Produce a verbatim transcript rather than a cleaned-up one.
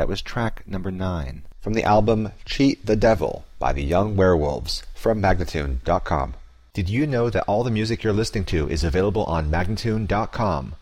was track number nine. From the album Cheat the Devil by the Young Werewolves from Magnatune dot com. Did you know that all the music you're listening to is available on Magnatune dot com?